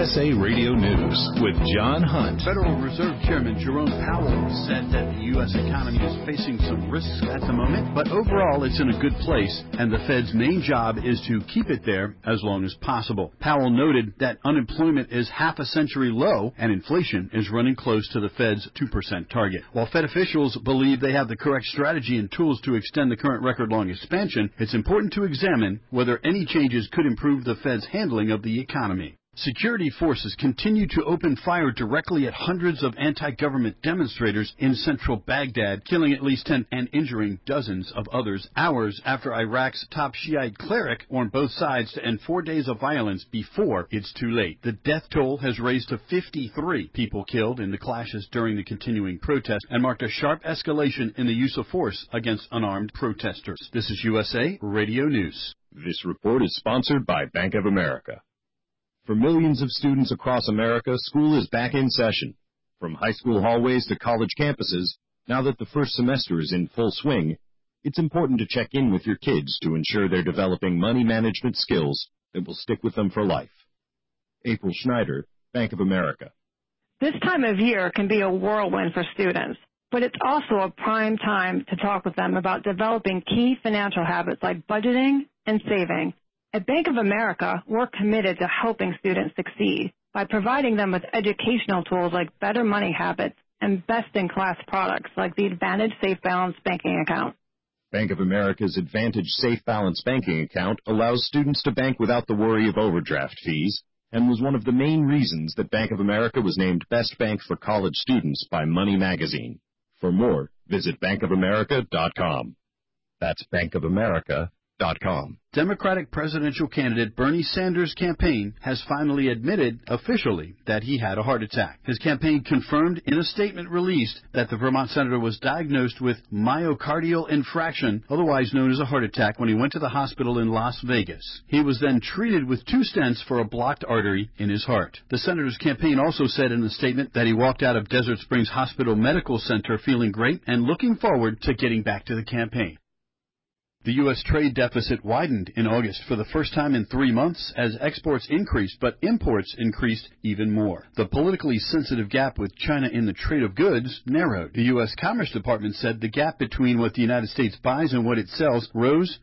USA Radio News with John Hunt. Federal Reserve Chairman Jerome Powell said that the U.S. economy is facing some risks at the moment, but overall it's in a good place, and the Fed's main job is to keep it there as long as possible. Powell noted that unemployment is half a century low, and inflation is running close to the Fed's 2% target. While Fed officials believe they have the correct strategy and tools to extend the current record-long expansion, it's important to examine whether any changes could improve the Fed's handling of the economy. Security forces continue to open fire directly at hundreds of anti-government demonstrators in central Baghdad, killing at least 10 and injuring dozens of others, hours after Iraq's top Shiite cleric warned both sides to end 4 days of violence before it's too late. The death toll has raised to 53 people killed in the clashes during the continuing protest and marked a sharp escalation in the use of force against unarmed protesters. This is USA Radio News. This report is sponsored by Bank of America. For millions of students across America, school is back in session. From high school hallways to college campuses, now that the first semester is in full swing, it's important to check in with your kids to ensure they're developing money management skills that will stick with them for life. April Schneider, Bank of America. This time of year can be a whirlwind for students, but it's also a prime time to talk with them about developing key financial habits like budgeting and saving. At Bank of America, we're committed to helping students succeed by providing them with educational tools like better money habits and best-in-class products like the Advantage Safe Balance banking account. Bank of America's Advantage Safe Balance banking account allows students to bank without the worry of overdraft fees and was one of the main reasons that Bank of America was named Best Bank for College Students by Money Magazine. For more, visit bankofamerica.com. That's bankofamerica.com. Democratic presidential candidate Bernie Sanders' campaign has finally admitted officially that he had a heart attack. His campaign confirmed in a statement released that the Vermont senator was diagnosed with myocardial infarction, otherwise known as a heart attack, when he went to the hospital in Las Vegas. He was then treated with 2 stents for a blocked artery in his heart. The senator's campaign also said in a statement that he walked out of Desert Springs Hospital Medical Center feeling great and looking forward to getting back to the campaign. The U.S. trade deficit widened in August for the first time in 3 months as exports increased, but imports increased even more. The politically sensitive gap with China in the trade of goods narrowed. The U.S. Commerce Department said the gap between what the United States buys and what it sells rose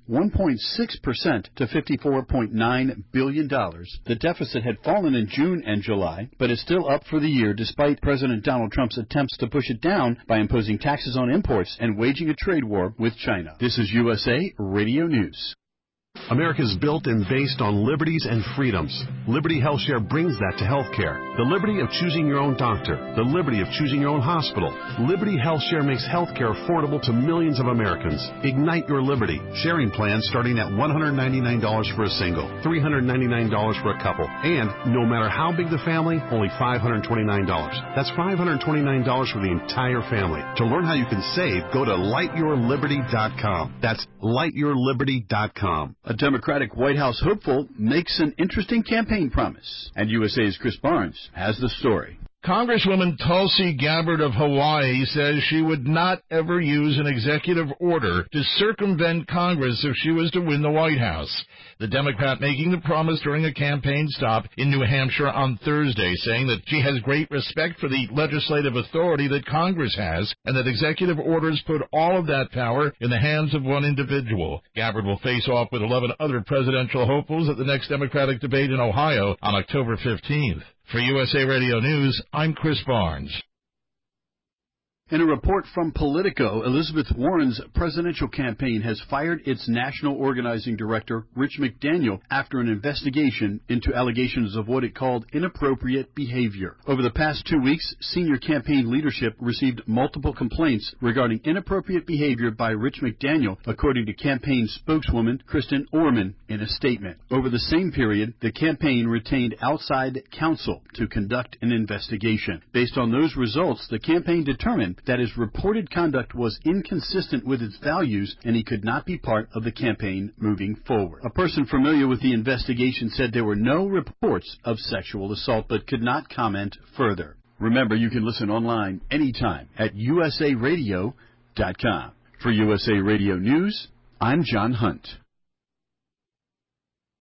1.6% to $54.9 billion. The deficit had fallen in June and July, but is still up for the year despite President Donald Trump's attempts to push it down by imposing taxes on imports and waging a trade war with China. This is USA Radio News. America is built and based on liberties and freedoms. Liberty HealthShare brings that to healthcare. The liberty of choosing your own doctor. The liberty of choosing your own hospital. Liberty HealthShare makes healthcare affordable to millions of Americans. Ignite your liberty. Sharing plans starting at $199 for a single, $399 for a couple, and no matter how big the family, only $529. That's $529 for the entire family. To learn how you can save, go to lightyourliberty.com. That's lightyourliberty.com. A Democratic White House hopeful makes an interesting campaign promise. And USA's Chris Barnes has the story. Congresswoman Tulsi Gabbard of Hawaii says she would not ever use an executive order to circumvent Congress if she was to win the White House. The Democrat making the promise during a campaign stop in New Hampshire on Thursday, saying that she has great respect for the legislative authority that Congress has and that executive orders put all of that power in the hands of one individual. Gabbard will face off with 11 other presidential hopefuls at the next Democratic debate in Ohio on October 15th. For USA Radio News, I'm Chris Barnes. In a report from Politico, Elizabeth Warren's presidential campaign has fired its national organizing director, Rich McDaniel, after an investigation into allegations of what it called inappropriate behavior. Over the past 2 weeks, senior campaign leadership received multiple complaints regarding inappropriate behavior by Rich McDaniel, according to campaign spokeswoman Kristen Orman in a statement. Over the same period, the campaign retained outside counsel to conduct an investigation. Based on those results, the campaign determined that his reported conduct was inconsistent with its values and he could not be part of the campaign moving forward. A person familiar with the investigation said there were no reports of sexual assault but could not comment further. Remember, you can listen online anytime at usaradio.com. For USA Radio News, I'm John Hunt.